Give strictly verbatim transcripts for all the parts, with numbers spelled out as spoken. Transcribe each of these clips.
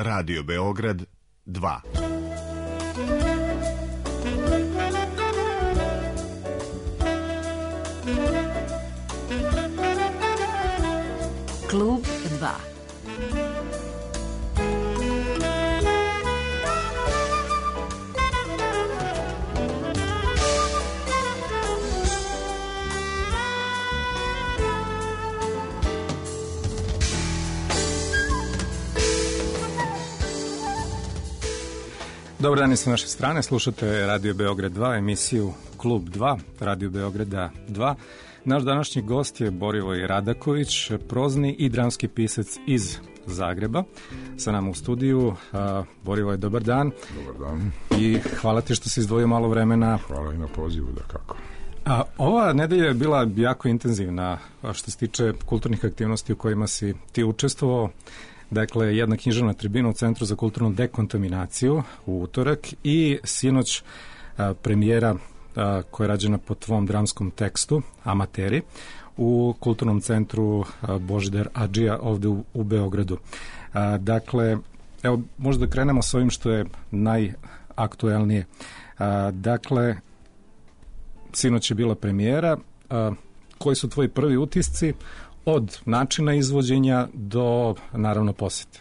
Radio Beograd dva. Klub dva. Dobar dan i sa naše strane, slušate Radio Beograd dva, emisiju Klub dva, Radio Beograda dva. Naš današnji gost je Borivoj Radaković, prozni i dramski pisac iz Zagreba. Sa nama u studiju. Borivoj, dobar dan. Dobar dan. I hvala ti što si izdvojio malo vremena. Hvala i na pozivu, da kako. A, ova nedelja je bila jako intenzivna što se tiče kulturnih aktivnosti u kojima si ti učestvovao. Dakle, jedna književna tribina u Centru za kulturnu dekontaminaciju u utorak i sinoć a, premijera a, koja je rađena po tvom dramskom tekstu Amateri u Kulturnom centru a, Božidar Adžija ovde u, u Beogradu. A, dakle, evo, možda krenemo s ovim što je najaktuelnije. A, dakle, sinoć je bila premijera. A, koji su tvoji prvi utisci od načina izvođenja do, naravno, posete?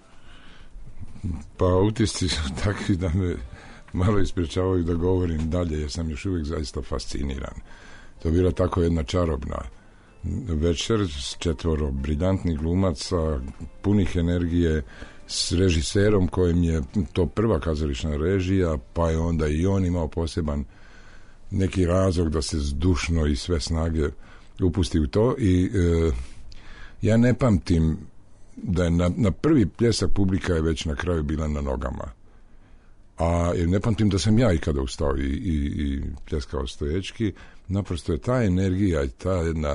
Pa utisci su takvi da me malo isprečavaju da govorim dalje, jer sam još uvijek zaista fasciniran. To je bila tako jedna čarobna večer s četvoro briljantnih glumaca, punih energije, s režiserom kojim je to prva kazališna režija, pa je onda i on imao poseban neki razlog da se zdušno i sve snage upusti u to i e, ja ne pamtim da je na, na prvi pljesak publika je već na kraju bila na nogama, a jer ne pamtim da sam ja ikada ustao i, i, i pljeskao stoječki. Naprosto je ta energija i ta jedna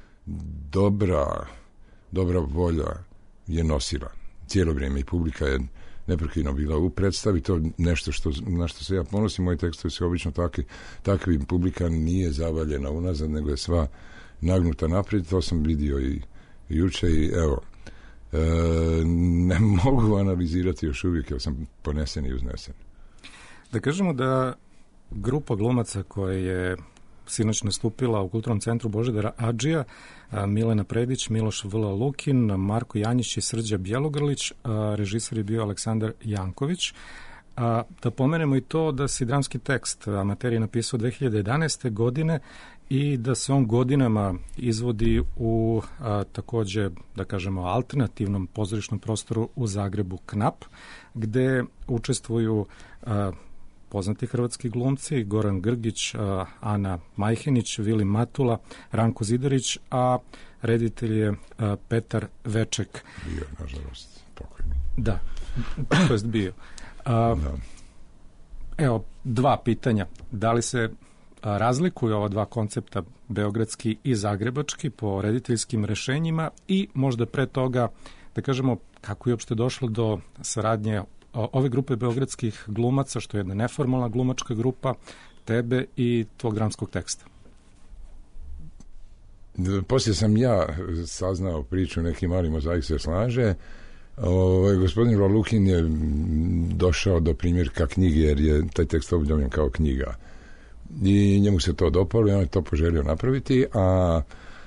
dobra dobra volja je nosila cijelo vrijeme i publika je neprekidno bila u predstavi. To nešto što, na što se ja ponosim. Moji tekstovi su obično takvi, takvi publika nije zavaljena unazad, nego je sva nagnuta naprijed. To sam vidio i, i juče i evo, e, ne mogu analizirati još uvijek jer sam ponesen i uznesen. Da kažemo da grupa glumaca koja je sinoć nastupila u Kulturnom centru Božidara Adžija, Milena Predić, Miloš Vla Lukin, Marko Janjić i Srđa Bjelogrlić, režisar je bio Aleksandar Janković. A, da pomenemo i to da si dramski tekst Amateri napisao dve hiljade jedanaeste. godine i da se on godinama izvodi u a, takođe, da kažemo, alternativnom pozorišnom prostoru u Zagrebu Knap, gde učestvuju a, poznati hrvatski glumci, Goran Grgić, a, Ana Majhenić, Vili Matula, Ranko Zidarić, a reditelj je a, Petar Veček. Bio, nažalost, pokojni. Da, to jest bio. A, da. Evo, dva pitanja. Da li se a, razlikuju ova dva koncepta, beogradski i zagrebački, po rediteljskim rešenjima i možda pre toga, da kažemo, kako je uopšte došlo do saradnje ove grupe beogradskih glumaca, što je jedna neformalna glumačka grupa, tebe i tvog dramskog teksta? Poslije sam ja saznao priču, neki mali mozaik se slaže. O, gospodin Vlalukin je došao do primjerka knjige, jer je taj tekst objavljen kao knjiga. I njemu se to dopalo i on je to poželio napraviti, a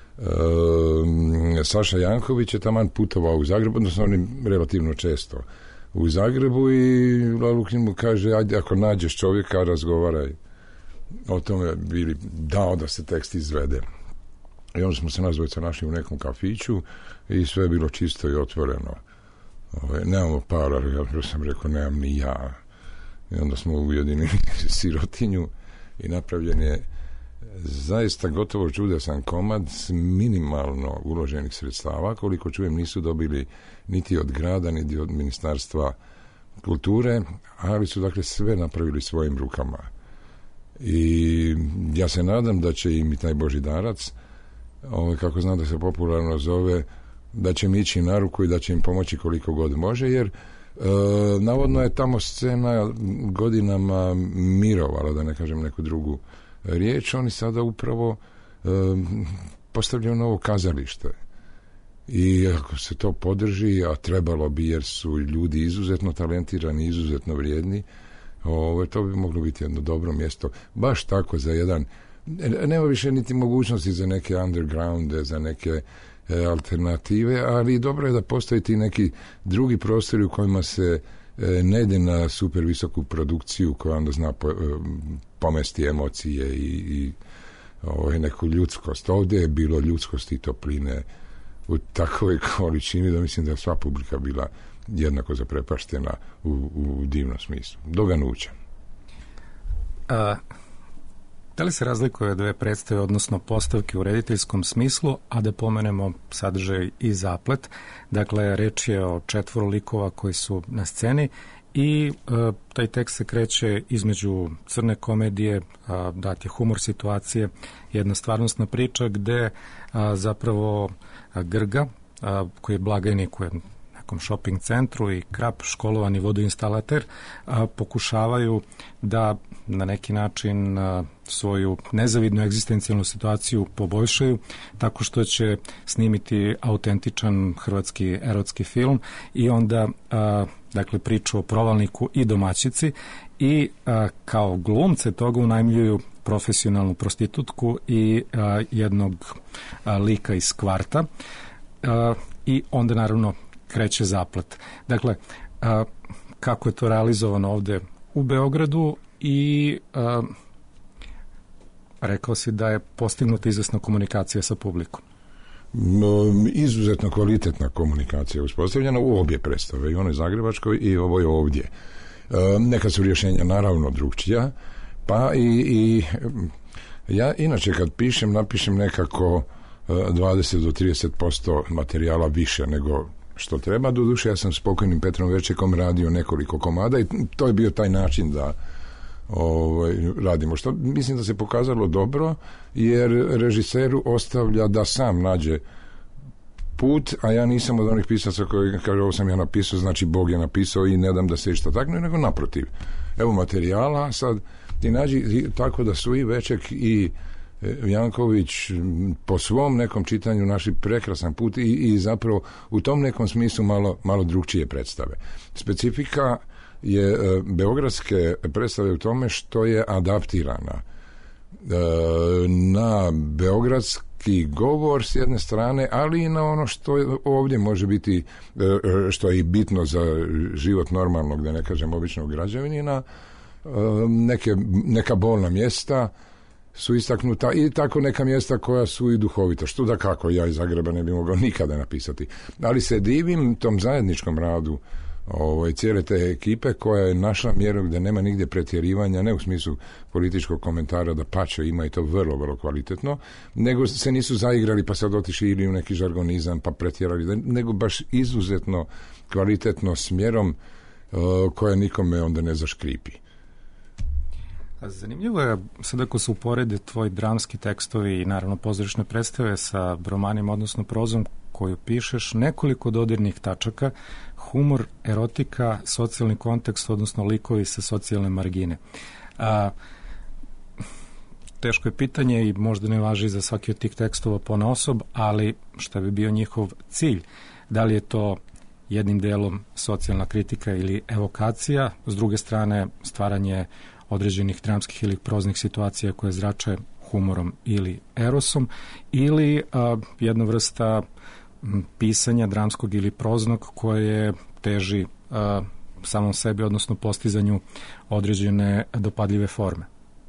e, Saša Janković je taman putovao u Zagrebu, odnosno oni relativno često u Zagrebu i Vlalukin mu kaže, ajde ako nađeš čovjeka, razgovaraj o tome, bili dao da se tekst izvede. I onda smo se nas dvojica našli u nekom kafiću i sve je bilo čisto i otvoreno. Ove, nemamo para, ja sam rekao, nemam ni ja. I onda smo ujedinili sirotinju i napravljen je zaista gotovo čudesan komad s minimalno uloženih sredstava, koliko čujem nisu dobili niti od grada, niti od Ministarstva kulture, ali su dakle sve napravili svojim rukama. I ja se nadam da će im i taj Božidarac, ovaj, kako znam da se popularno zove, da će mi ići na ruku i da će im pomoći koliko god može, jer e, navodno je tamo scena godinama mirovala, da ne kažem neku drugu riječ. Oni sada upravo e, postavljaju novo kazalište i ako se to podrži, a trebalo bi jer su ljudi izuzetno talentirani, izuzetno vrijedni, ovo, to bi moglo biti jedno dobro mjesto, baš tako za jedan, nema više niti mogućnosti za neke undergrounde, za neke e, alternative, ali dobro je da postoji ti neki drugi prostori u kojima se e, ne ide na super visoku produkciju koja onda zna po, e, pomesti emocije i, i ovo, neku ljudskost. Ovdje je bilo ljudskosti i topline u takvoj količini da mislim da je sva publika bila jednako zaprepaštena u, u divnom smislu. Do ganuća. A, da li se razlikuje dve predstave, odnosno postavke u rediteljskom smislu, a da pomenemo sadržaj i zaplet? Dakle, reč je o četvoro likova koji su na sceni i a, taj tekst se kreće između crne komedije, a, dat je humor situacije, jedna stvarnostna priča gde a, zapravo a, Grga, a, koji je blagajnik u jednom shopping centru i Krap, školovani vodoinstalater, a, pokušavaju da na neki način a, svoju nezavidnu egzistencijalnu situaciju poboljšaju tako što će snimiti autentičan hrvatski erotski film i onda a, dakle priču o provalniku i domaćici i a, kao glumce toga unajmljuju profesionalnu prostitutku i a, jednog a, lika iz kvarta a, i onda naravno kreće zaplet. Dakle, a, kako je to realizovano ovde u Beogradu i a, rekao si da je postignuta izvesna komunikacija sa publikom. No, izuzetno kvalitetna komunikacija uspostavljena u obje predstave, i onoj zagrebačkoj i ovoj ovdje. E, neka su rješenja naravno drugčija, pa i, i ja inače kad pišem, napišem nekako dvadeset do trideset posto materijala više nego što treba. Doduše, ja sam s pokojnim Petrom Večekom radio nekoliko komada i to je bio taj način da ovaj, radimo. Što mislim da se pokazalo dobro, jer režiseru ostavlja da sam nađe put, a ja nisam od onih pisaca koji kaže ovo sam ja napisao, znači Bog je napisao i ne dam da se išta takne, nego naprotiv. Evo materijala, sad ti nađi tako da su i Veček i Janković po svom nekom čitanju naši prekrasan put i, i zapravo u tom nekom smislu malo, malo drugčije predstave. Specifika je e, beogradske predstave u tome što je adaptirana e, na beogradski govor s jedne strane, ali i na ono što ovdje može biti, e, što je i bitno za život normalnog, da ne kažem običnog građanina, e, neke, neka bolna mjesta su istaknuta i tako neka mjesta koja su i duhovita, što da kako ja iz Zagreba ne bi mogao nikada napisati. Ali se divim tom zajedničkom radu ovaj, cijele te ekipe koja je našla mjeru gdje nema nigdje pretjerivanja, ne u smislu političkog komentara, da pače ima i to vrlo, vrlo kvalitetno, nego se nisu zaigrali pa sad otišli ili u neki žargonizam pa pretjerali, nego baš izuzetno kvalitetno smjerom uh, koja nikome onda ne zaškripi. Zanimljivo je, sad ako se uporede tvoji dramski tekstovi i naravno pozorišne predstave sa romanima, odnosno prozom koju pišeš, nekoliko dodirnih tačaka, humor, erotika, socijalni kontekst, odnosno likovi sa socijalne margine. A, teško je pitanje i možda ne važi za svaki od tih tekstova ponaosob, ali šta bi bio njihov cilj? Da li je to jednim delom socijalna kritika ili evokacija, s druge strane stvaranje određenih dramskih ili proznih situacija koje zrače humorom ili erosom, ili a, jedna vrsta m, pisanja dramskog ili proznog koje teži a, samom sebi, odnosno postizanju određene dopadljive forme.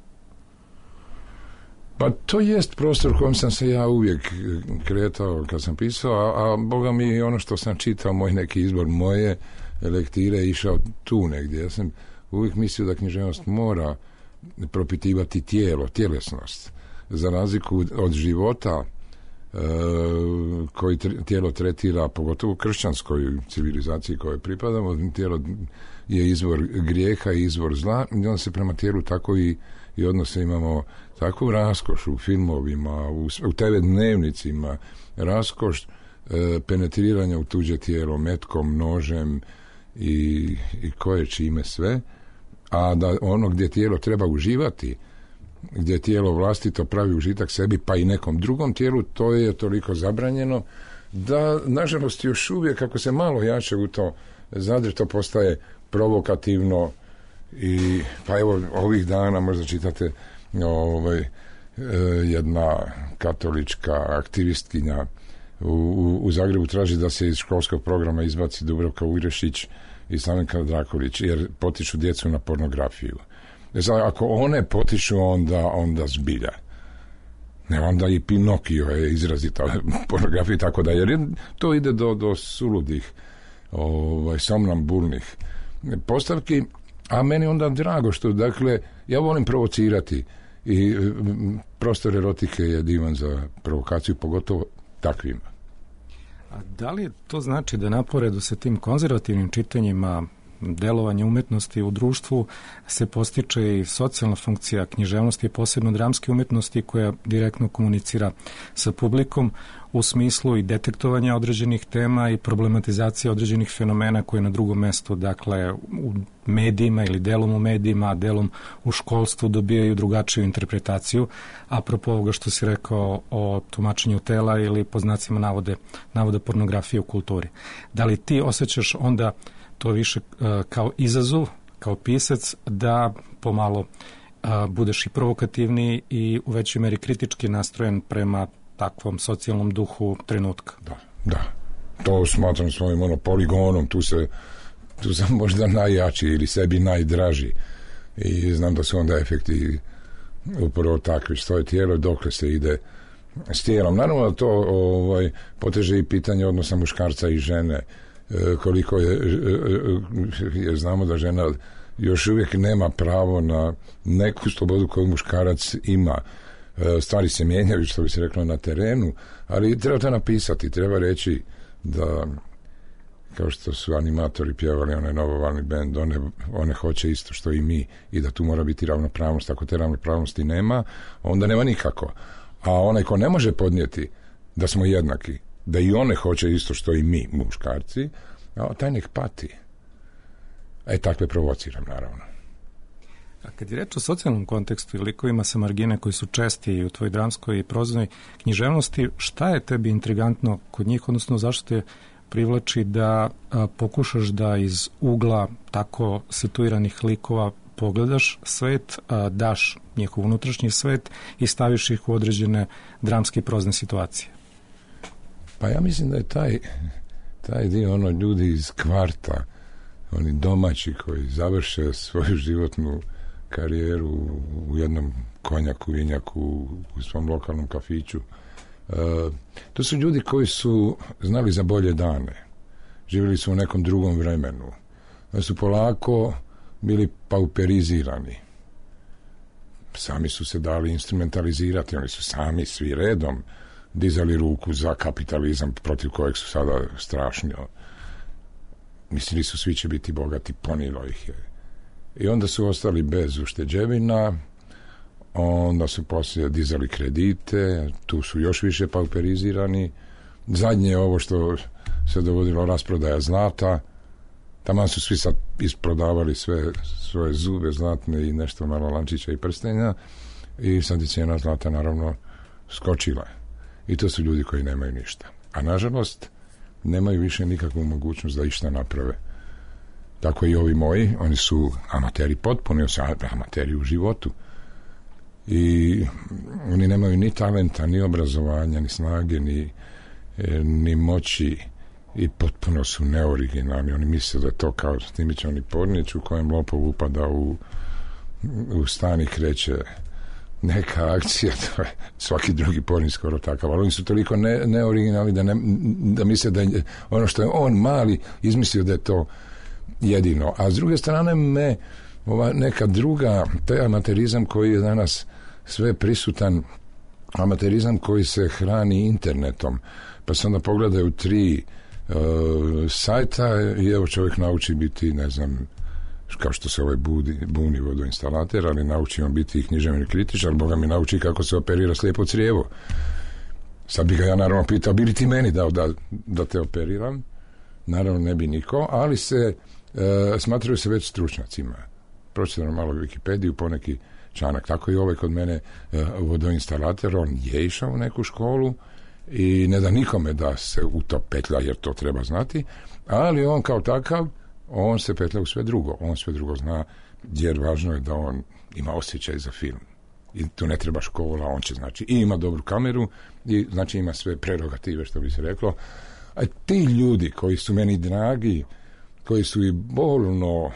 Pa to jest prostor u kojem sam se ja uvijek kretao kad sam pisao, a, a boga mi ono što sam čitao, moj neki izbor, moje lektire išao tu negdje. Ja sam uvijek mislio da književnost mora propitivati tijelo, tjelesnost, za razliku od života e, koji tijelo tretira, pogotovo u kršćanskoj civilizaciji kojoj pripadamo. Tijelo je izvor grijeha i izvor zla i onda se prema tijelu tako i, i odnose imamo takvu raskoš u filmovima, u, u te ve dnevnicima, raskoš e, penetriranja u tuđe tijelo metkom, nožem i, i koje čime sve, a da ono gdje tijelo treba uživati, gdje tijelo vlastito pravi užitak sebi pa i nekom drugom tijelu, to je toliko zabranjeno da, nažalost, još uvijek, ako se malo jače u to zadre, to postaje provokativno i, pa evo, ovih dana možda čitate ovaj, jedna katolička aktivistkinja u, u, u Zagrebu traži da se iz školskog programa izbaci Dubravka Ugrešić i Slavenka Drakulić, jer potiču djecu na pornografiju. Znači, ako one potiču, onda, onda zbilja. Ne, onda i Pinokio je izrazita pornografija, tako da, jer to ide do, do suludih, ovaj, somnambulnih postavki, a meni onda drago što, dakle, ja volim provocirati i prostor erotike je divan za provokaciju, pogotovo takvima. A da li to znači da naporedu sa tim konzervativnim čitanjima delovanja umetnosti u društvu se postiče i socijalna funkcija književnosti i posebno dramske umetnosti koja direktno komunicira sa publikom u smislu i detektovanja određenih tema i problematizacije određenih fenomena koje na drugom mestu, dakle u medijima ili delom u medijima, a delom u školstvu dobijaju drugačiju interpretaciju, apropo ovoga što si rekao o tumačenju tela ili po znacima navode, navode pornografije u kulturi. Da li ti osjećaš onda to više uh, kao izazov, kao pisac, da pomalo uh, budeš i provokativniji i u većoj meri kritički nastrojen prema takvom socijalnom duhu trenutka? Da, da. To smatram svojim ono, poligonom, tu se tu sam možda najjači ili sebi najdraži i znam da su onda efekti upravo takvi, što je tijelo dokle se ide s tijelom. Naravno da to ovaj, poteže i pitanje odnosa muškarca i žene, koliko je, jer znamo da žena još uvijek nema pravo na neku slobodu koju muškarac ima. Stvari se mijenjaju, što bi se reklo, na terenu, ali treba to napisati, treba reći da, kao što su animatori pjevali onaj novovalni bend, one, one hoće isto što i mi i da tu mora biti ravnopravnost. Ako te ravnopravnosti nema, onda nema nikako. A onaj ko ne može podnijeti da smo jednaki, da i one hoće isto što i mi, muškarci, a taj nek pati. E, takve provociram, naravno. A kad je reč o socijalnom kontekstu i likovima sa margine koji su česti i u tvojoj dramskoj i prozirnoj književnosti, šta je tebi intrigantno kod njih, odnosno zašto te privlači da a, pokušaš da iz ugla tako situiranih likova pogledaš svet, a, daš njihov unutrašnji svet i staviš ih u određene dramske i prozne situacije? Pa ja mislim da je taj, taj dio ono ljudi iz kvarta, oni domaći koji završe svoju životnu karijeru u jednom konjaku, vinjaku, u svom lokalnom kafiću. E, to su ljudi koji su znali za bolje dane. Živjeli su u nekom drugom vremenu. Da su polako bili pauperizirani. Sami su se dali instrumentalizirati. Oni su sami svi redom dizali ruku za kapitalizam protiv kojeg su sada strašno. Mislili su svi će biti bogati, ponilo ih je. I onda su ostali bez ušteđevina, onda su poslije dizali kredite, tu su još više pauperizirani. Zadnje je ovo što se dovodilo rasprodaja zlata, taman su svi sad isprodavali sve svoje zube zlatne i nešto malo lančića i prstenja i sad je cijena zlata naravno skočila. I to su ljudi koji nemaju ništa. A nažalost, nemaju više nikakvu mogućnost da išta naprave. Tako i ovi moji, oni su amateri potpuno, amateri u životu. I oni nemaju ni talenta, ni obrazovanja, ni snage, ni, ni moći i potpuno su neoriginalni. Oni misle da to kao snimit će oni pornić u kojem lopov upada u, u stan i kreće neka akcija, to je svaki drugi pornić skoro takav, ali oni su toliko ne, neoriginalni da, ne, da misle da je ono što je on mali izmislio da je to jedino. A s druge strane me ova neka druga, taj amaterizam koji je danas sve prisutan, amaterizam koji se hrani internetom, pa se onda pogledaju tri uh, sajta i evo čovjek nauči biti, ne znam, kao što se ovaj budi, buni vodoinstalater, ali nauči on biti i književni kritičar, Boga mi nauči kako se operira slijepo crijevo. Sad bi ga ja naravno pitao, bi li ti meni dao da, da te operiram? Naravno ne bi niko, ali se e, smatraju se već stručnjacima. Pročitam malo Wikipediju, poneki članak. Tako i ovaj kod mene e, vodoinstalater, on je išao u neku školu i ne da nikome da se u to petlja, jer to treba znati, ali on kao takav, on se petlja u sve drugo, on sve drugo zna, jer važno je da on ima osjećaj za film. I tu ne treba škola, on će znači i ima dobru kameru i znači ima sve prerogative, što bi se reklo. A ti ljudi koji su meni dragi, koji su i bolno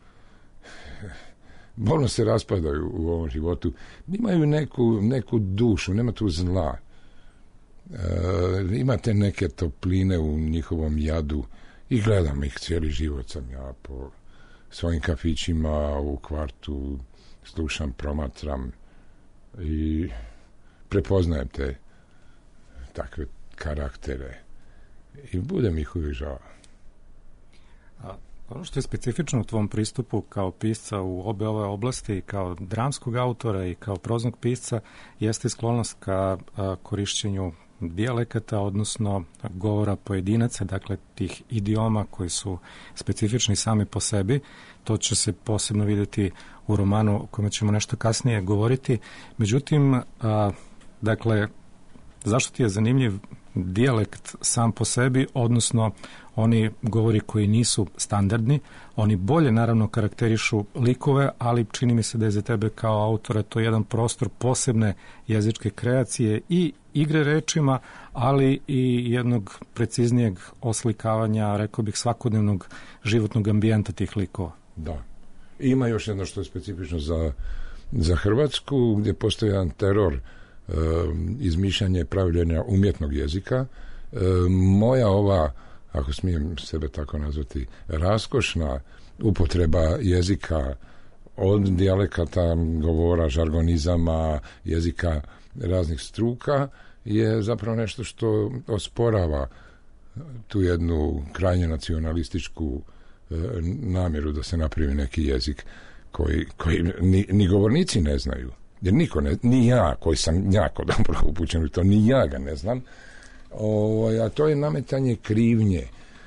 bolno se raspadaju u ovom životu, imaju neku, neku dušu, nema tu zla. E, imate neke topline u njihovom jadu i gledam ih, cijeli život sam ja po svojim kafićima u kvartu, slušam, promatram i prepoznajem te takve karaktere i budem ih uvijek žao. A ono što je specifično u tvom pristupu kao pisca u obe ove oblasti, kao dramskog autora i kao proznog pisca, jeste sklonost ka a, korišćenju dijalekata, odnosno govora pojedinaca, dakle tih idioma koji su specifični sami po sebi. To će se posebno vidjeti u romanu o kojem ćemo nešto kasnije govoriti. Međutim, a, dakle, zašto ti je zanimljiv dijalekt sam po sebi, odnosno oni govori koji nisu standardni, oni bolje naravno karakterišu likove, ali čini mi se da je za tebe kao autora to jedan prostor posebne jezičke kreacije i igre rečima, ali i jednog preciznijeg oslikavanja, rekao bih, svakodnevnog životnog ambijenta tih likova. Da. I ima još jedno što je specifično za, za Hrvatsku, gdje postoji jedan teror e, izmišljanja i pravljenja umjetnog jezika. E, moja ova, ako smijem sebe tako nazvati, raskošna upotreba jezika od dijalekata, govora, žargonizama, jezika raznih struka je zapravo nešto što osporava tu jednu krajnje nacionalističku e, namjeru da se napravi neki jezik koji, koji ni, ni govornici ne znaju. Jer niko ne, ni ja, koji sam jako dobro upućen u to, ni ja ga ne znam. O, a to je nametanje krivnje.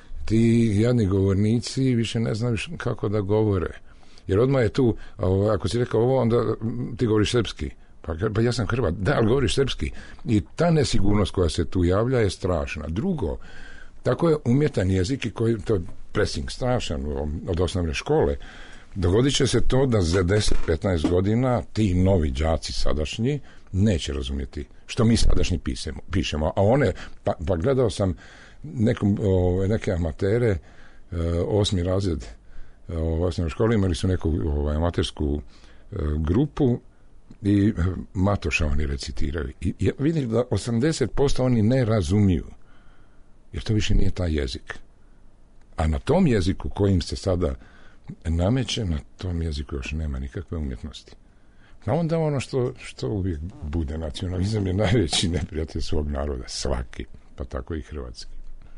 Ti jadni govornici više ne znaju kako da govore. Jer odmah je tu, o, ako si rekao ovo, onda ti govoriš srpski. Pa, pa ja sam Hrvat, da, ali govoriš srpski. I ta nesigurnost koja se tu javlja je strašna. Drugo, tako je umjetan jezik i koji, to je pressing strašan od osnovne škole. Dogodit će se to da za deset do petnaest godina ti novi đaci sadašnji neće razumjeti što mi sadašnji pisemo, pišemo. A one, pa, pa gledao sam nekom, o, neke amatere, o, osmi razred o, osnovne škole, imali su neku o, amatersku o, grupu i Matoša oni recitiraju. I, i vidim da osamdeset posto oni ne razumiju, jer to više nije taj jezik. A na tom jeziku kojim se sada nameće, na tom jeziku još nema nikakve umjetnosti. A onda ono što, što uvijek bude nacionalizam je najveći neprijatelj svog naroda, svaki, pa tako i hrvatski.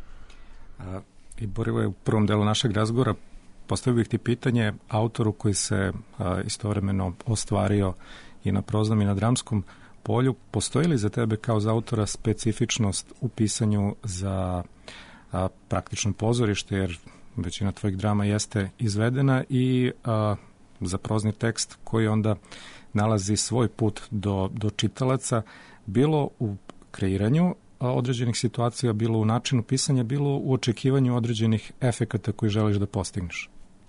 A, I Borivo je u prvom delu našeg razgovora postavio bih ti pitanje autoru koji se a, istovremeno ostvario i na proznom i na dramskom polju. Postoji li za tebe kao za autora specifičnost u pisanju za a, praktično pozorište, jer većina tvojih drama jeste izvedena, i a, za prozni tekst koji onda nalazi svoj put do, do čitalaca, bilo u kreiranju a, određenih situacija, bilo u načinu pisanja, bilo u očekivanju određenih efekata koji želiš da postigneš?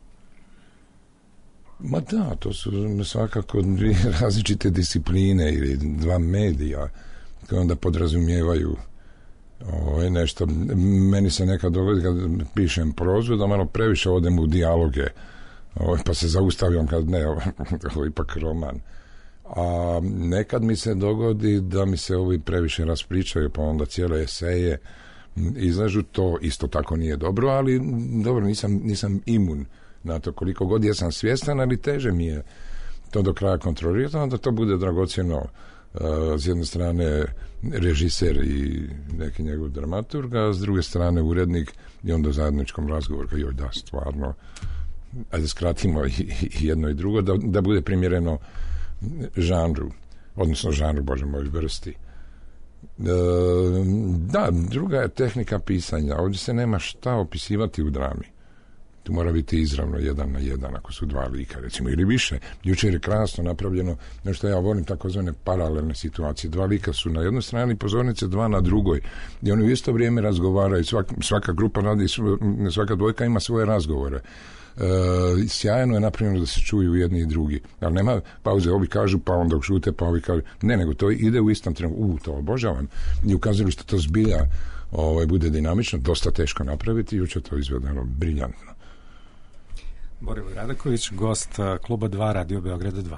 Ma da, to su svakako dvije različite discipline ili dva medija koje onda podrazumijevaju ovo je nešto. Meni se nekad dogodi kad pišem prozu da malo previše odem u dijaloge, ovo, pa se zaustavljam kad ne, ovo je ipak roman. A nekad mi se dogodi da mi se ovi previše raspričaju, pa onda cijele eseje izlažu. To isto tako nije dobro, ali dobro, nisam, nisam imun na to. Koliko god ja sam svjestan, ali teže mi je to do kraja kontrolirati, onda to bude dragocjeno. Uh, s jedne strane režiser i neki njegov dramaturg, a s druge strane urednik, i onda u zajedničkom razgovoru kao joj da, stvarno, ajde skratimo i, i jedno i drugo, da, da bude primjereno žanru, odnosno žanru, bože moj, vrsti. Uh, da, druga je tehnika pisanja. Ovdje se nema šta opisivati u drami. Tu mora biti izravno jedan na jedan, ako su dva lika, recimo, ili više. Jučer je krasno napravljeno, nešto ja volim takozvane paralelne situacije. Dva lika su na jednoj strani pozornice, dva na drugoj. I oni u isto vrijeme razgovaraju. Svaka, svaka grupa radi, svaka dvojka ima svoje razgovore. E, sjajno je napravljeno da se čuju jedni i drugi. Ali nema pauze, ovi kažu, pa onda šute, pa ovi kažu. Ne, nego to ide u istom trenutku. U, to obožavam. I ukazali što to zbilja ovaj, bude dinamično, dosta teško napraviti, jučer to izvedeno briljantno. Borivoj Radaković, gost Kluba dva, Radio Beograda dva.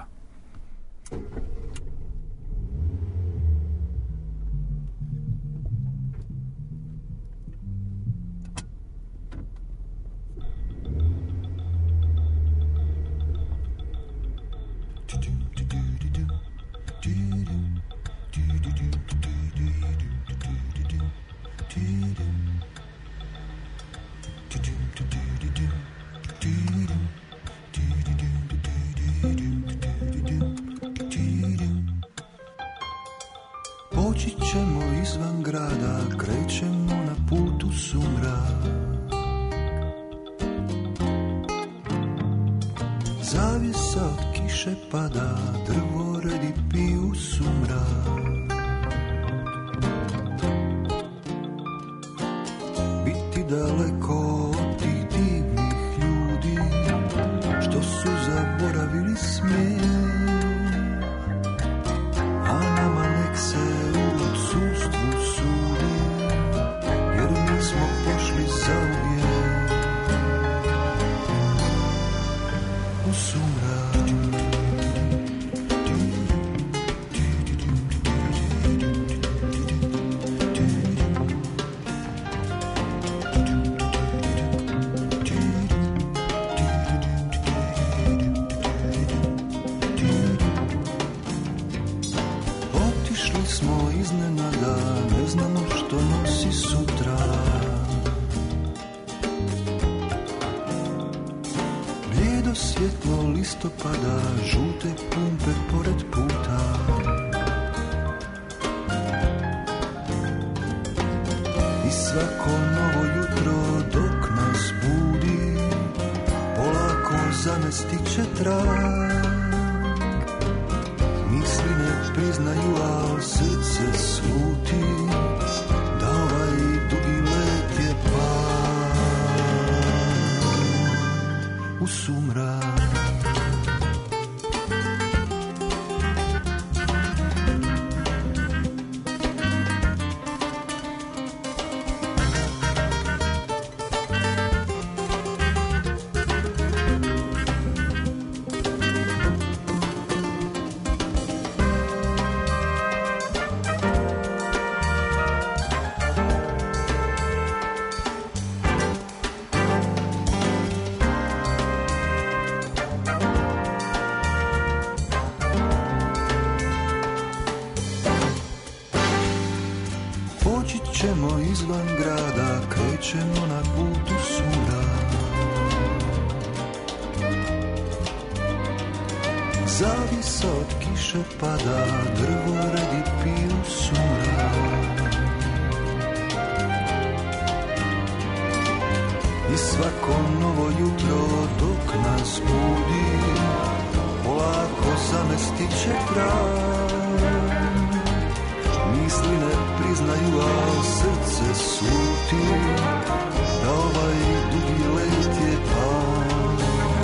Poći ćemo izvan grada, krećemo na putu sumrak. Zavjesa od kiše pada, drvoredi piju sumrak. Biti daleko od tih divnih ljudi, što su zaboravili smijeh. A nama nek se u odsustvu sudi, jer mi smo pošli zauvijek u sumrak. Smo iznenada, ne znamo što nosi sutra. Blijedo svjetlo listopada, žute pumpe pored puta. I svako novo jutro dok nas budi, polako zamestit će trag. Misli ne priznaju, al srce sluti, da ovaj dugi let je pad u sumrak. Ćemo izvan grada, krećemo na putu sumrak. Zavisa od kiše pada, drvoredi piju sumrak. I svako novo jutro dok nas budi, polako zamestit će trag. Misli ne priznaju, a srce sluti, da ovaj dugi let je pad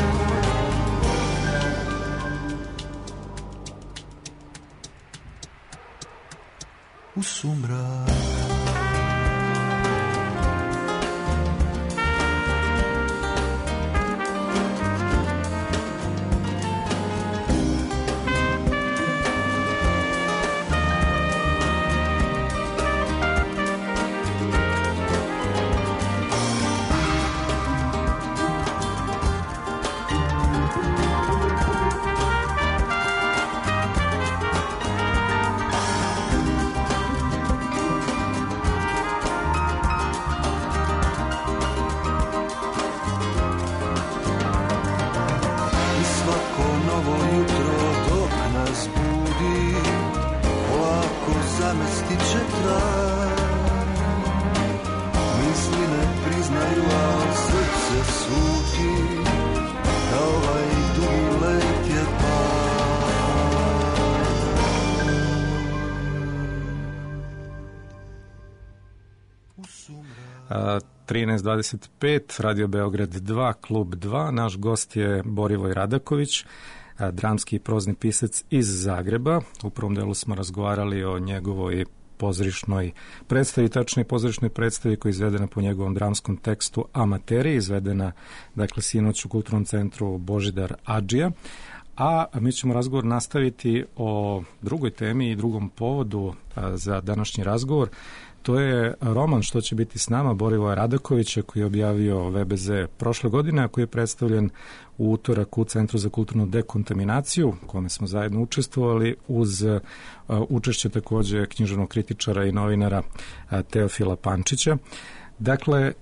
u sumrak. znaju, a srce sluti, da ovaj dugi let je Uh, trinaest dvadeset pet, Radio Beograd dva, Klub dva. Naš gost je Borivoj Radaković, uh, dramski i prozni pisac iz Zagreba. U prvom delu smo razgovarali o njegovoj pozorišnoj predstavi, tačnije pozorišnoj predstavi koja je izvedena po njegovom dramskom tekstu Amateri, izvedena, dakle, sinoć u Kulturnom centru Božidar Adžija. A mi ćemo razgovor nastaviti o drugoj temi i drugom povodu uh, za današnji razgovor. To je roman Što će biti s nama Borivoja Radakovića, koji je objavio V B Z prošle godine, a koji je predstavljen u utorak u Centru za kulturnu dekontaminaciju, u kome smo zajedno učestvovali, uz uh, učešće takođe književnog kritičara i novinara uh, Teofila Pančića. Dakle,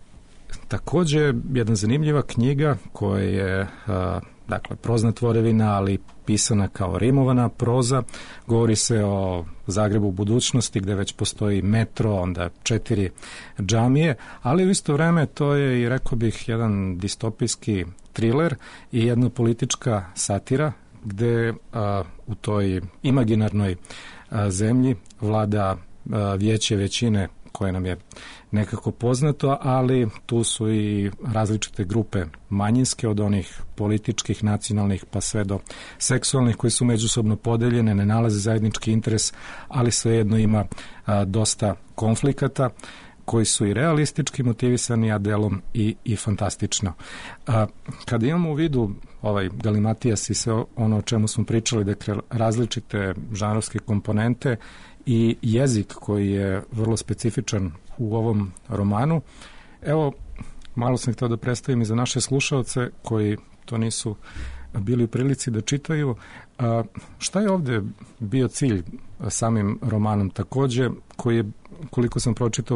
takođe jedna zanimljiva knjiga koja je uh, dakle, prozna tvorevina, ali pisana kao rimovana proza. Govori se o Zagrebu u budućnosti, gde već postoji metro, onda četiri džamije, ali u isto vreme to je, i rekao bih, jedan distopijski triler i jedna politička satira, gde a, u toj imaginarnoj a, zemlji vlada a, vijeće većine koje nam je nekako poznato, ali tu su i različite grupe manjinske, od onih političkih, nacionalnih, pa sve do seksualnih, koji su međusobno podeljene, ne nalaze zajednički interes, ali svejedno ima a, dosta konflikata koji su i realistički motivisani, a delom i, i fantastično. A, kada imamo u vidu ovaj galimatijas i sve ono o čemu smo pričali, dakle, različite žanrovske komponente i jezik koji je vrlo specifičan u ovom romanu. Evo, malo sam htio da predstavim i za naše slušaoce koji to nisu bili u prilici da čitaju. A, šta je ovde bio cilj samim romanom takođe, koji je, koliko sam pročitao,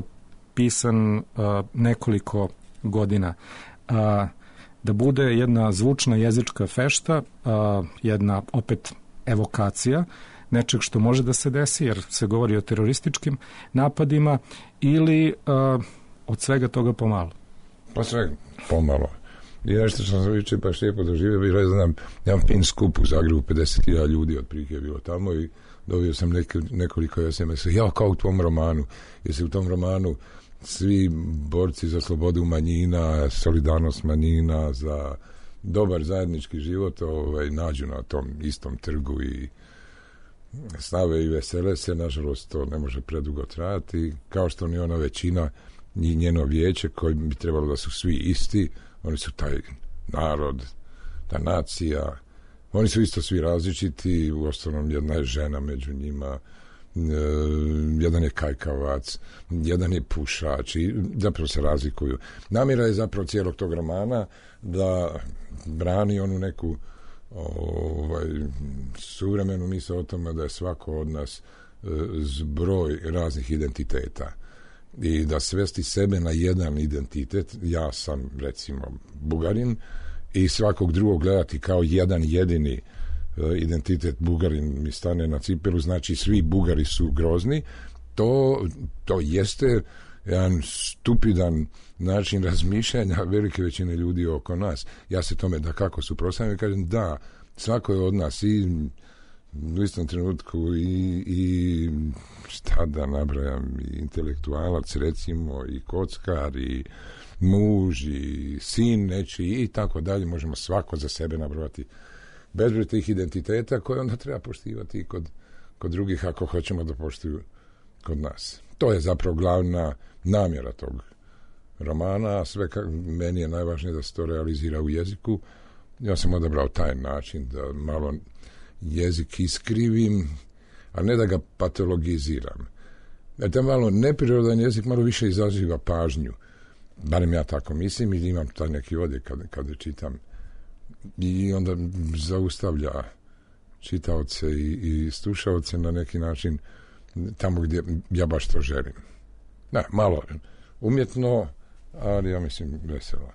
pisan a, nekoliko godina? A, da bude jedna zvučna jezička fešta, a, jedna opet evokacija nečeg što može da se desi, jer se govori o terorističkim napadima, ili a, od svega toga pomalo? Pa sve pomalo. I nešto što sam viče baš lijepo doživio, bi znam, jedan fin skup u Zagrebu, pedeset hiljada ljudi otprilike je bilo tamo, i dobio sam neke, nekoliko es em es-a, ja, kao u tom romanu, jer se u tom romanu svi borci za slobodu manjina, solidarnost manjina, za dobar zajednički život, ovaj, nađu na tom istom trgu i stave i vesele se. Nažalost, to ne može predugo trajati, kao što ni ona većina i njeno vijeće, koji bi trebalo da su svi isti. Oni su taj narod, ta nacija, oni su isto svi različiti, u osnovnom jedna je žena među njima, e, jedan je kajkavac, jedan je pušač, i zapravo se razlikuju. Namjera je zapravo cijelog tog romana da brani onu neku ovaj, suvremenu misao o tome da je svako od nas e, zbroj raznih identiteta i da svesti sebe na jedan identitet. Ja sam, recimo, Bugarin, i svakog drugog gledati kao jedan jedini e, identitet. Bugarin mi stane na cipelu, znači svi Bugari su grozni. To, to jeste jedan stupidan način razmišljanja velike većine ljudi oko nas. Ja se tome da kako suprotstavljam i kažem da, svako je od nas i u istom trenutku i, i šta da nabrajam, i intelektualac, recimo, i kockar, i muž, i sin nečiji i tako dalje. Možemo svako za sebe nabrojati bezbroj tih identiteta koje onda treba poštivati i kod, kod drugih ako hoćemo da poštuju kod nas. To je zapravo glavna namjera tog romana, a sve ka, meni je najvažnije da se to realizira u jeziku. Ja sam odabrao taj način da malo jezik iskrivim, a ne da ga patologiziram. Jer taj malo neprirodan jezik malo više izaziva pažnju. Barem ja tako mislim, i imam taj neki odjek kada, kada čitam. I onda zaustavlja čitaoce i, i slušaoce na neki način tamo gdje ja baš to želim. Da, malo umjetno, ali ja mislim veselo.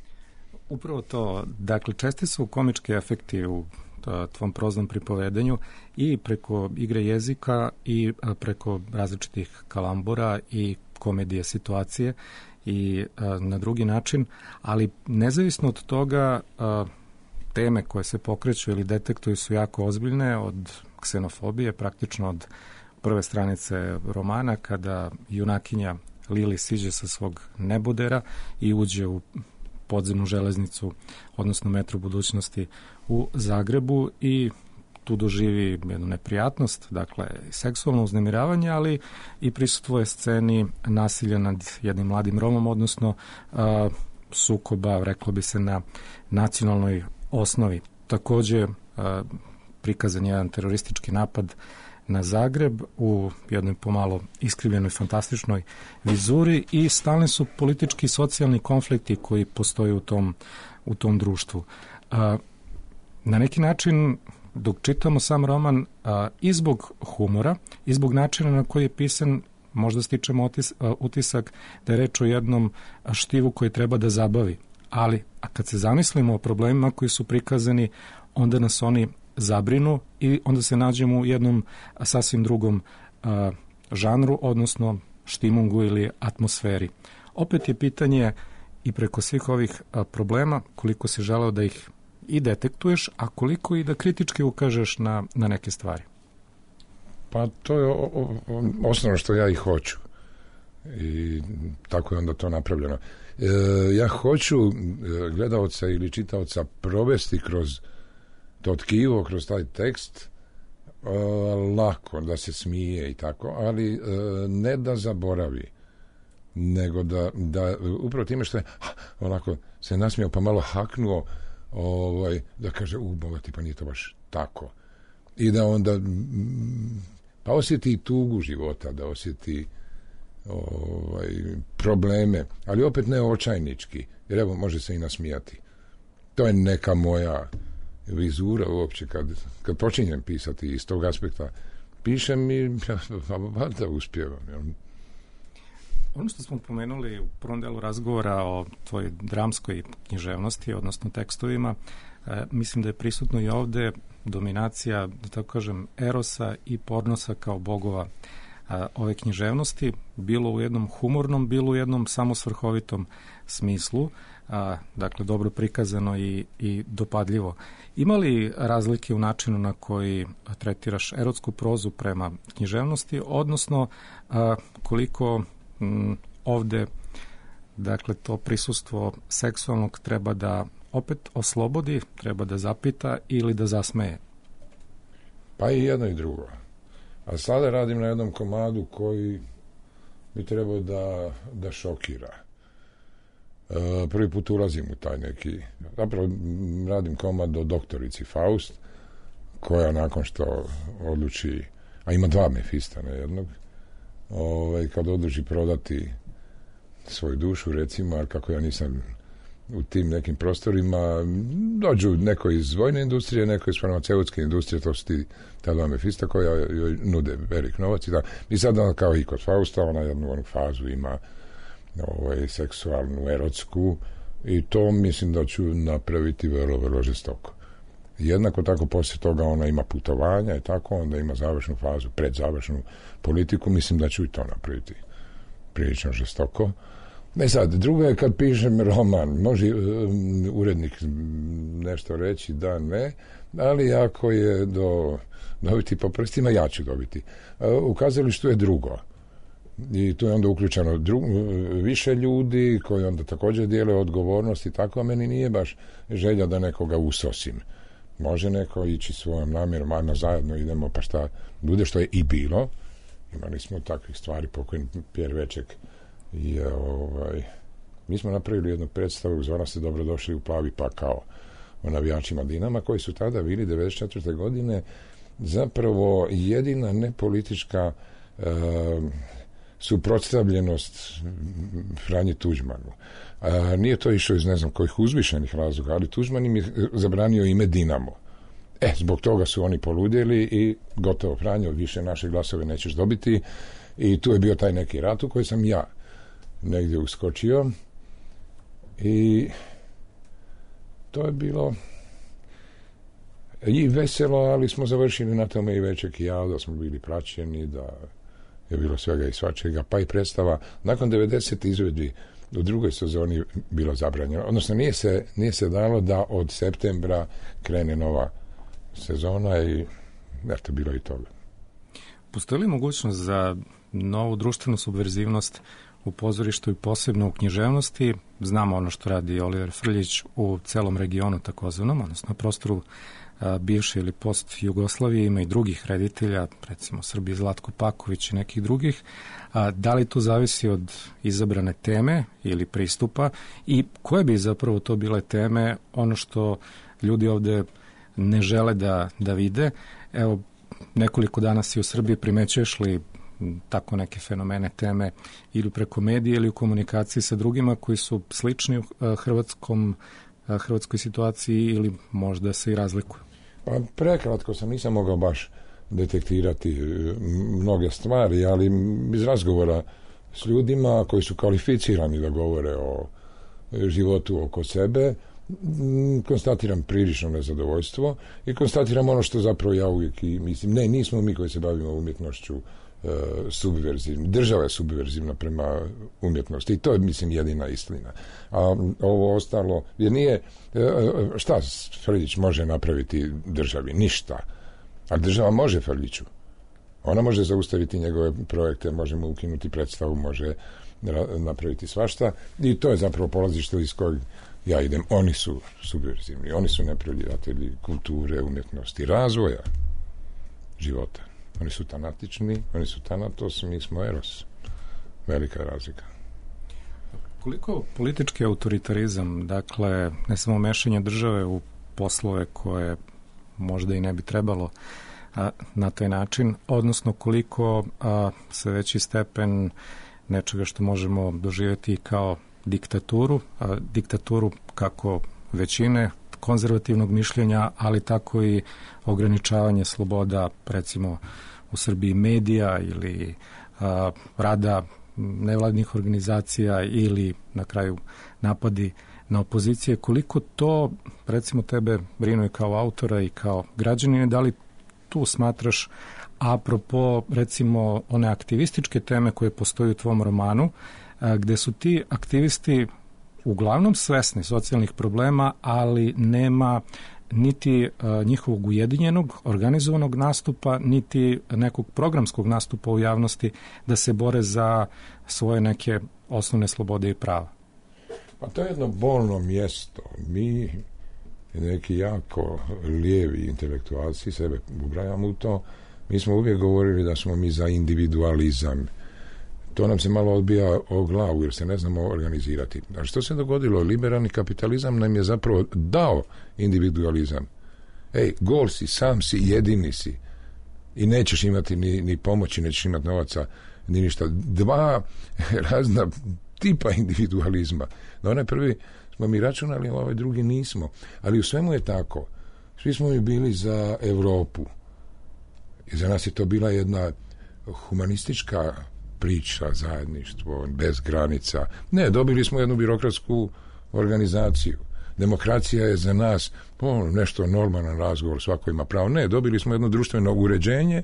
Upravo to. Dakle, česti su komički efekti u tvom proznom pripovedanju i preko igre jezika i preko različitih kalambora i komedije situacije, i a, na drugi način, ali nezavisno od toga a, teme koje se pokreću ili detektuju su jako ozbiljne, od ksenofobije, praktično od prve stranice romana, kada junakinja Lili siđe sa svog nebodera i uđe u podzemnu železnicu, odnosno metro budućnosti u Zagrebu i tu doživi jednu neprijatnost, dakle seksualno uznemiravanje, ali i prisustvuje sceni nasilja nad jednim mladim Romom, odnosno a, sukoba, reklo bi se, na nacionalnoj osnovi. Takođe a, prikazan jedan teroristički napad na Zagreb u jednoj pomalo iskrivljenoj fantastičnoj vizuri i stalni su politički i socijalni konflikti koji postoje u tom, u tom društvu. A, na neki način, dok čitamo sam roman, a, i zbog humora, i zbog načina na koji je pisan, možda stičemo otis, a, utisak da je reč o jednom štivu koji treba da zabavi. Ali, a kad se zamislimo o problemima koji su prikazani, onda nas oni zabrinu i onda se nađemo u jednom sasvim drugom a, žanru, odnosno štimungu ili atmosferi. Opet je pitanje i preko svih ovih a, problema koliko si želeo da ih i detektuješ, a koliko i da kritički ukažeš na, na neke stvari. Pa to je o, o, osnovno što ja i hoću. I tako je onda to napravljeno. E, ja hoću gledaoca ili čitaoca provesti kroz to tkivo, kroz taj tekst, e, lako da se smije i tako, ali e, ne da zaboravi, nego da, da upravo time što je ha, onako se nasmijao pa malo haknuo, ovaj, da kaže, u bogati, pa nije to baš tako. I da onda pa osjeti tugu života, da osjeti ovaj, probleme, ali opet ne očajnički, jer evo može se i nasmijati. To je neka moja vizura uopće, kad, kad počinjem pisati iz tog aspekta, pišem i valjda uspijevam. Jel? Ono što smo pomenuli u prvom delu razgovora o tvojoj dramskoj književnosti, odnosno tekstovima, e, mislim da je prisutno i ovde dominacija, da tako kažem, erosa i pornosa kao bogova a, ove književnosti, bilo u jednom humornom, bilo u jednom samosvrhovitom smislu, a, dakle dobro prikazano i, i dopadljivo. Ima li razlike u načinu na koji tretiraš erotsku prozu prema književnosti, odnosno a, koliko m, ovde, dakle, to prisustvo seksualnog treba da opet oslobodi, treba da zapita ili da zasmeje? Pa i jedno i drugo. A sada radim na jednom komadu koji bi trebao da, da šokira. E, prvi put ulazim u taj neki... Zapravo radim komad o doktorici Faust, koja nakon što odluči... A ima dva Mefista, ne jednog. Ovaj, kad odluči prodati svoju dušu, recimo, ali kako ja nisam u tim nekim prostorima, dođu neko iz vojne industrije, neko iz farmaceutske industrije, to su ti ta dva Mefista koja joj nude velik novac i da. I sad ona kao i kod Fausta, ona jednu onu fazu ima ovaj, seksualnu, erotsku i to mislim da ću napraviti vrlo, vrlo žestoko. Jednako tako poslije toga ona ima putovanja i tako, onda ima završnu fazu, predzavršnu politiku, mislim da ću i to napraviti prilično žestoko. Ne sad, drugo je kad pišem roman, može um, urednik nešto reći, da, ne, ali ako je do dobiti po prstima, ja ću dobiti. Uh, u kazalištu je drugo. I tu je onda uključeno dru, više ljudi koji onda također dijele odgovornost i tako, a meni nije baš želja da nekoga usosim. Može neko ići svojom namjerom, ajmo zajedno idemo, pa šta bude, što je i bilo. Imali smo takvih stvari, pokojni Pjer Veček je, ovaj, mi smo napravili jednu predstavu, zvala se Dobrodošli u plavi pakao, o navijačima Dinama, koji su tada bili devedeset četvrte godine zapravo jedina nepolitička e, suprotstavljenost Franji Tuđmanu. A, nije to išao iz ne znam kojih uzvišenih razloga, ali Tuđman im je zabranio ime Dinamo. E, zbog toga su oni poludjeli i gotovo, Franjo, više naše glasove nećeš dobiti. I tu je bio taj neki rat u koji sam ja negdje uskočio i to je bilo i veselo, ali smo završili na tome i Veček i ja, da smo bili praćeni, da je bilo svega i svačega, pa i predstava. Nakon devedeset izvedbi u drugoj sezoni bilo zabranjeno. Odnosno, nije se, nije se dalo da od septembra krene nova sezona i eto, bilo i toga. Postoji li mogućnost za novu društvenu subverzivnost u pozorištu i posebno u književnosti? Znamo ono što radi Oliver Frljić u celom regionu takozvanom, odnosno na prostoru a, bivše ili post Jugoslavije, ima i drugih reditelja, recimo Srbije Zlatko Paković i nekih drugih. A, da li to zavisi od izabrane teme ili pristupa i koje bi zapravo to bile teme, ono što ljudi ovde ne žele da, da vide? Evo, nekoliko dana si u Srbiji, primećuješ li tako neke fenomene, teme ili preko medije ili u komunikaciji sa drugima koji su slični u hrvatskom, hrvatskoj situaciji ili možda se i razlikuju? Pa prekratko sam, nisam mogao baš detektirati mnoge stvari, ali iz razgovora s ljudima koji su kvalificirani da govore o životu oko sebe, konstatiram prilično nezadovoljstvo i konstatiram ono što zapravo ja uvijek i mislim. Ne, nismo mi koji se bavimo umjetnošću e, subverzivni. Država je subverzivna prema umjetnosti i to je, mislim, jedina istina. A ovo ostalo, jer nije, e, šta Frljić može napraviti državi? Ništa. A država može Frljiću. Ona može zaustaviti njegove projekte, može mu ukinuti predstavu, može napraviti svašta i to je zapravo polazište iz kojeg ja idem. Oni su subverzivni, oni su neprijatelji kulture, umjetnosti, razvoja života. Oni su tanatični, oni su tanatos, mi smo eros. Velika razlika. Koliko politički autoritarizam, dakle, ne samo mešanje države u poslove koje možda i ne bi trebalo a, na taj način, odnosno koliko a, se veći stepen nečega što možemo doživjeti kao diktaturu, a, diktaturu kako većine konzervativnog mišljenja, ali tako i ograničavanje sloboda, recimo u Srbiji medija ili a, rada nevladnih organizacija ili na kraju napadi na opozicije. Koliko to, recimo, tebe brinuje kao autora i kao građanine, da li tu smatraš, apropo, recimo, one aktivističke teme koje postoji u tvom romanu, gde su ti aktivisti uglavnom svesni socijalnih problema, ali nema niti njihovog ujedinjenog, organizovanog nastupa, niti nekog programskog nastupa u javnosti da se bore za svoje neke osnovne slobode i prava? Pa to je jedno bolno mjesto. Mi, neki jako lijevi intelektualci, sebe ubrajamo u to, mi smo uvijek govorili da smo mi za individualizam. To nam se malo odbija o glavu jer se ne znamo organizirati. A što se dogodilo? Liberalni kapitalizam nam je zapravo dao individualizam. Ej, gol si, sam si, jedini si. I nećeš imati ni, ni pomoći, nećeš imati novaca, ni ništa. Dva razna tipa individualizma. Na onaj prvi smo mi računali, a ovaj drugi nismo. Ali u svemu je tako. Svi smo mi bili za Europu. I za nas je to bila jedna humanistička priča, zajedništvo, bez granica. Ne, dobili smo jednu birokratsku organizaciju. Demokracija je za nas o, nešto normalan razgovor, svako ima pravo. Ne, dobili smo jedno društveno uređenje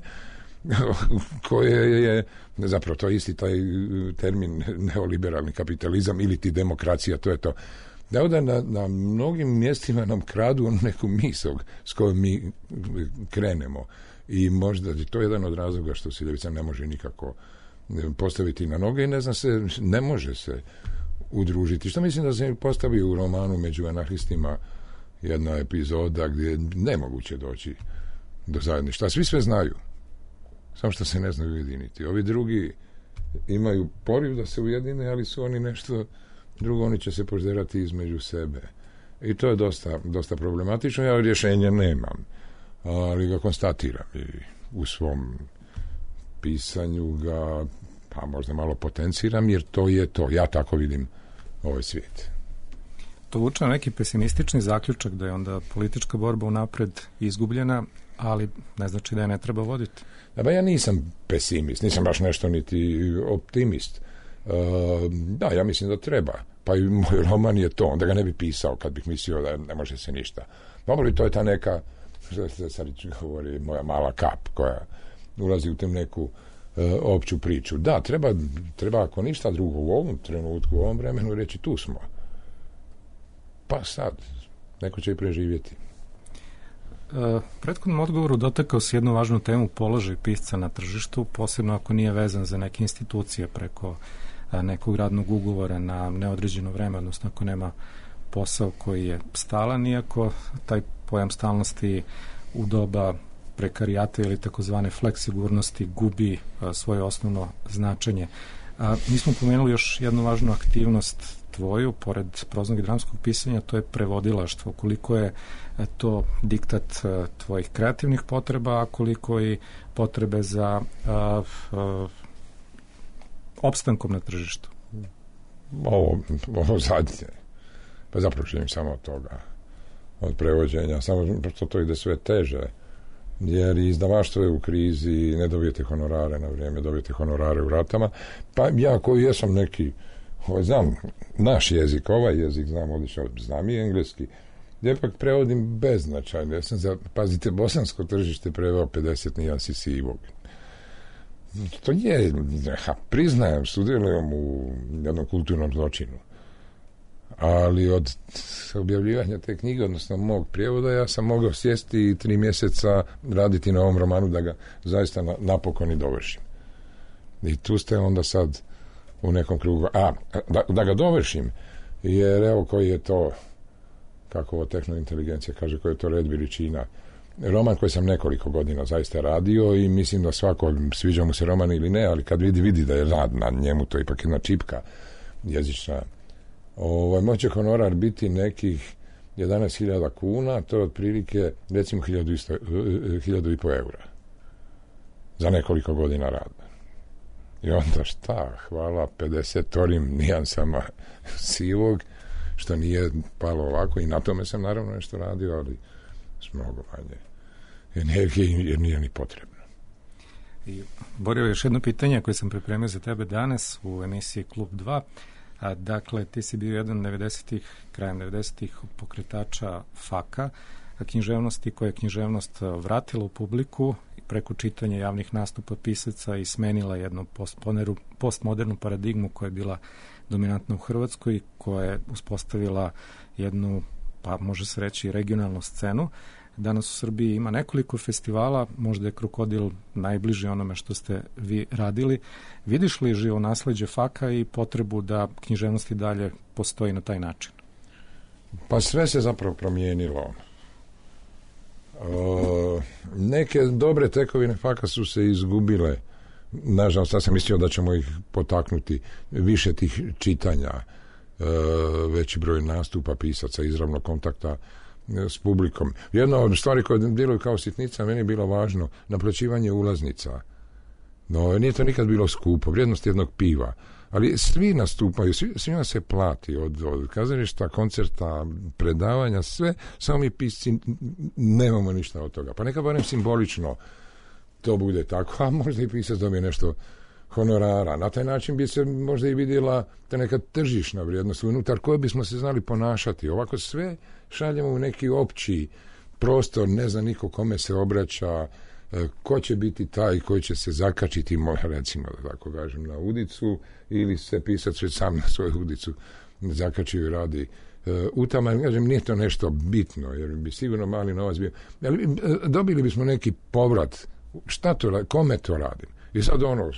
koje je, zapravo to je isti taj termin neoliberalni kapitalizam ili ti demokracija, to je to. Da ovdje na, na mnogim mjestima nam kradu neku misao s kojom mi krenemo i možda je to jedan od razloga što se ljevica ne može nikako postaviti na noge i ne zna se, ne može se udružiti. Što mislim da se postavi u romanu Među anarhistima jedna epizoda gdje je nemoguće doći do zajedništva. Svi sve znaju, samo što se ne znaju ujediniti. Ovi drugi imaju poriv da se ujedine, ali su oni nešto drugo, oni će se požderati između sebe. I to je dosta, dosta problematično. Ja rješenja nemam, ali ga konstatiram i u svom pisanju ga pa možda malo potenciram, jer to je to. Ja tako vidim ovaj svijet. To vuče na neki pesimistični zaključak da je onda politička borba unapred izgubljena, ali ne znači da je ne treba voditi. Da, ba ja nisam pesimist, nisam baš nešto niti optimist. Uh, da, ja mislim da treba. Pa i moj roman je to, onda ga ne bi pisao kad bih mislio da ne može se ništa. Dobro, i to je ta neka, što se sad govori, moja mala kap koja ulazi u tem neku opću priču. Da, treba, treba ako ništa drugo u ovom trenutku, u ovom vremenu reći tu smo. Pa sad, neko će i preživjeti. U prethodnom odgovoru dotakao si jednu važnu temu, položaj pisca na tržištu, posebno ako nije vezan za neke institucije preko nekog radnog ugovora na neodređeno vreme, odnosno ako nema posao koji je stalan, iako taj pojam stalnosti u doba prekarijata ili takozvane fleks sigurnosti gubi a, svoje osnovno značenje. A, mi smo pomenuli još jednu važnu aktivnost tvoju, pored proznog i dramskog pisanja, to je prevodilaštvo. Koliko je a, to diktat a, tvojih kreativnih potreba, a koliko i potrebe za a, a, opstankom na tržištu? Ovo, ovo zadnje. Pa zapravo želim samo od toga. Od prevođenja. Samo što to ide sve teže. Jer izdavaštvo je u krizi, ne dobijete honorare na vrijeme, dobijete honorare u ratama. Pa ja koji jesam neki, ovaj, znam naš jezik, ovaj jezik znam odlično, znam i engleski, gdje pak prevodim beznačajno. Ja sam za, pazite, bosansko tržište preveo pedeset nijansi sivog. To je, ha, priznajem, sudjelujem u jednom kulturnom zločinu. Ali od objavljivanja te knjige, odnosno mog prijevoda, ja sam mogao sjesti i tri mjeseca raditi na ovom romanu da ga zaista na, napokon i dovršim. I tu ste onda sad u nekom krugu. A, da, da ga dovršim, jer evo koji je to, kako ovo tehnointeligencija kaže, koji je to red veličina. Roman koji sam nekoliko godina zaista radio i mislim da svako, sviđa mu se roman ili ne, ali kad vidi, vidi da je rad na njemu, to je ipak jedna čipka jezična. Ovaj, moće honorar biti nekih jedanaest hiljada kuna, to je otprilike recimo hiljadu i po eura za nekoliko godina rada. I onda šta, hvala pedesetorim nijansama sivog, što nije palo ovako, i na tome sam naravno nešto radio, ali s mnogo manje energije, jer nije ni potrebno. I Borio, još jedno pitanje koje sam pripremio za tebe danas u emisiji Klub dva. A, dakle, ti si bio jedan devedesetih, krajem devedesetih pokretača faka, književnosti, koja je književnost vratila u publiku preko čitanja javnih nastupa pisaca i smenila jednu postmodernu paradigmu koja je bila dominantna u Hrvatskoj, koja je uspostavila jednu, pa može se reći, regionalnu scenu. Danas u Srbiji ima nekoliko festivala, možda je Krokodil najbliži onome što ste vi radili. Vidiš li živo nasleđe faka i potrebu da književnost i dalje postoji na taj način? Pa sve se zapravo promijenilo. E, neke dobre tekovine faka su se izgubile. Nažalost, ja sam mislio da ćemo ih potaknuti više tih čitanja, e, veći broj nastupa pisaca, izravno kontakta s publikom. Jedna od stvari koje djeluju kao sitnica, meni je bilo važno naplaćivanje ulaznica. No, nije to nikad bilo skupo, vrijednost jednog piva. Ali svi nastupaju, svi, svima se plati od, od kazališta, koncerta, predavanja, sve, samo mi pisci nemamo ništa od toga. Pa neka barem simbolično to bude tako, a možda i pisac dobije nešto honorara. Na taj način bi se možda i vidjela ta neka tržišna vrijednost unutar koje bismo se znali ponašati. Ovako sve šaljemo u neki opći prostor, ne zna niko kome se obraća, ko će biti taj koji će se zakačiti, recimo da tako kažem, na udicu, ili se pisac već sam na svoju udicu zakačio i radi u tamo. Kažem, nije to nešto bitno, jer bi sigurno mali novac bio. Ali dobili bismo neki povrat. Šta to, kome to radim? I sad ono,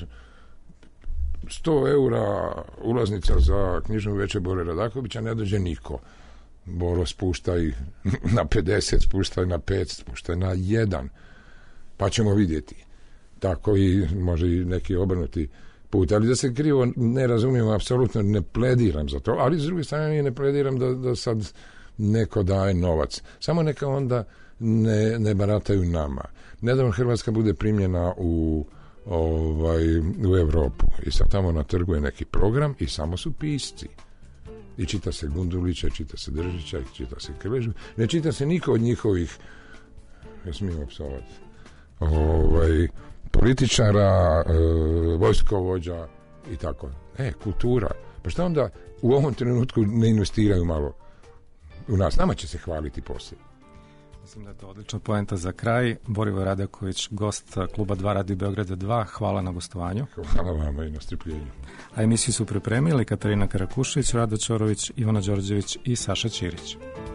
sto eura ulaznica za knjižnu večer Bore Radakovića, ne dođe niko. Boro, spuštaj na pedeset, spuštaj na pet, spuštaj na jedan. Pa ćemo vidjeti. Tako i može i neki obrnuti put. Ali da se krivo ne razumijem, apsolutno ne plediram za to. Ali s druge strane ne plediram da, da sad neko daje novac. Samo neka onda ne, ne barataju nama. Nedavno Hrvatska bude primljena u ovaj, u Europu. I sad tamo na trgu je neki program i samo su pisci. I čita se Gundulića, čita se Držića, čita se Krležu. Ne čita se niko od njihovih, ja smijem opsovati, ovaj, političara, e, vojskovođa i tako. E, kultura. Pa šta onda u ovom trenutku ne investiraju malo u nas? Nama će se hvaliti poslije. Mislim da je to odlična poenta za kraj. Borivoje Radaković, gost kluba dva Radio Beograda dva, hvala na gostovanju. Hvala vama i na strpljenju. A emisiju su pripremili Katarina Karakušić, Rado Ćorović, Ivana Đorđević i Saša Ćirić.